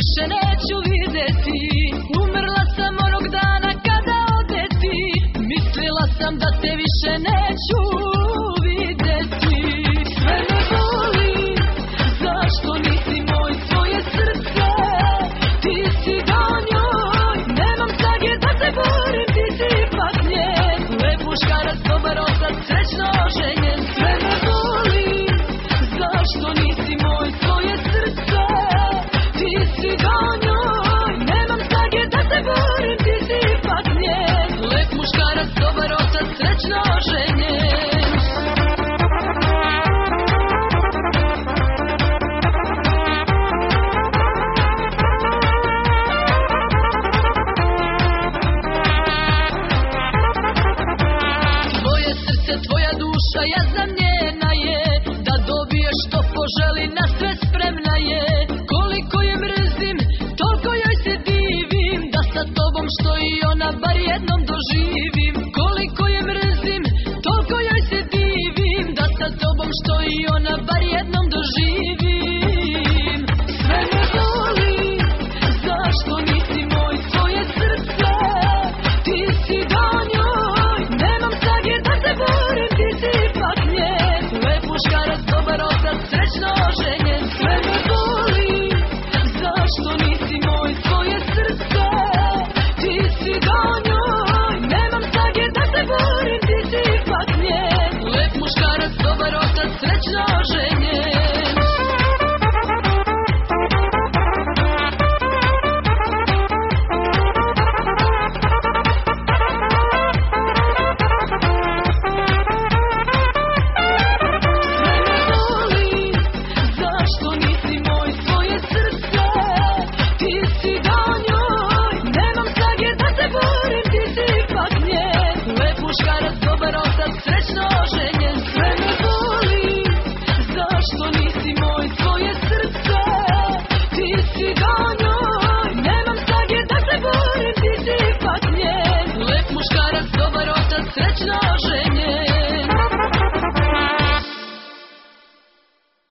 više neću vidjeti. Umrla sam onog dana kada ode ti. Mislila sam da te više neću vidjeti. Sve me boli, zašto nisi moj, tvoje srce. Ti si ganjoj, nemam snage da se borim. Ti si ipak njen, lep muškarac, dobar otac, srećno oženjen. Sve me boli, zašto nisi moj, tvoje srce. Ti si ganjoj, nemam snage da se borim. Ti si ipak njen, lep muškarac, dobar otac, srećno oženjen. Tvoja duša, ja znam njena je, da dobiješ što poželi, na sve spremna je. Koliko je mrzim, toliko joj se divim, da sa tobom što i ona bar jednom doživim. Koliko je mrzim, toliko joj se divim, da sa tobom što i ona bar jednom doživim. Sve me boli, zašto nisi moj, tvoje srce. Ti si ganjoj, nemam snage da se borim. Ti si ipak njen, lep muškarac, dobar otac, srećno oženjen. Sve me boli, zašto nisi moj, tvoje srce. Ti si ganjoj, nemam snage da se borim. Ti si ipak njen, lep muškarac, dobar otac, srećno oženjen. Srećno oženjen, sve me boli, zašto nisi moj, tvoje srce. Ti si ganjoj, nemam snage da se borim. Ti si ipak njen, lep muškarac, dobar otac, srećno oženjen.